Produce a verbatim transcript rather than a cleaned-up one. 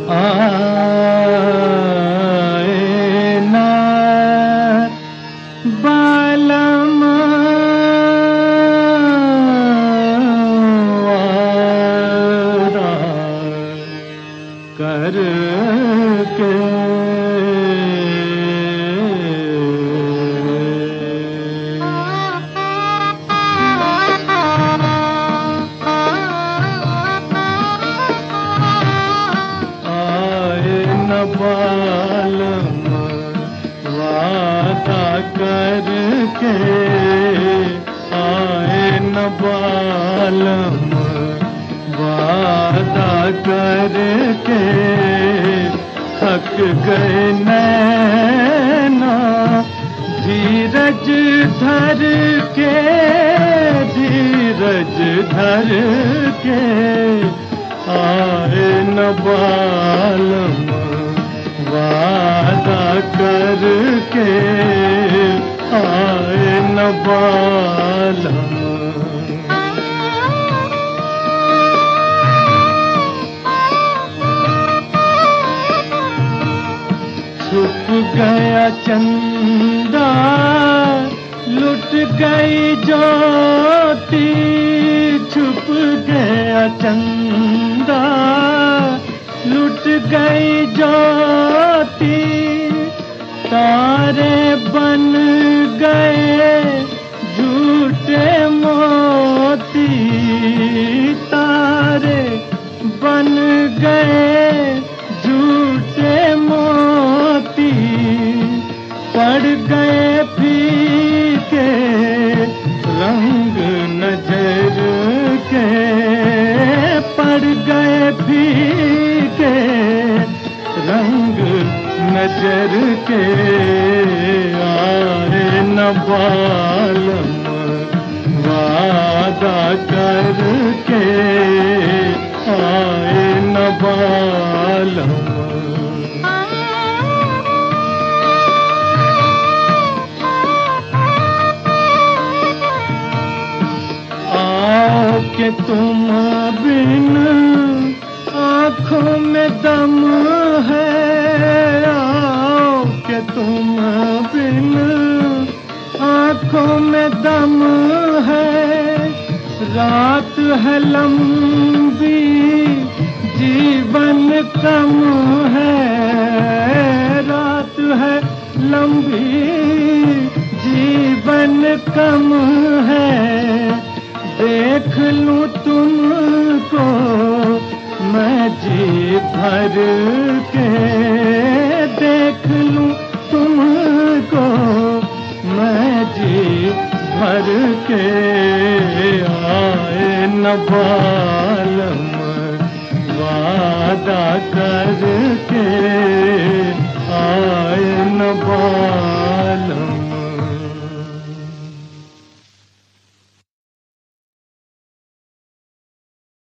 आए न बालम वादा करके बालम वादा करके आए न बालम वादा करके थक गए नैना धीरज धर के धीरज धर के आए न बालम वादा करके आए न बालम। छुप गया चंदा लुट गई ज्योति छुप गया चंदा लुट गई ज्योति तारे बन गए झूठे मोती तारे बन गए झूठे मोती पड़ गए फीके रंग नजर के पड़ गए फीके रंग नजर के आए न बालम वादा करके आए न बालम। आओ के तुम बिन आँखों में दम है आओ के तुम बिन आँखों में दम है रात है लंबी जीवन कम है रात है लंबी जीवन कम है देख लूं तुमको मैं जी भर के देख लूं तुमको मैं जी भर के आए न बालम वादा करके आए न बालम।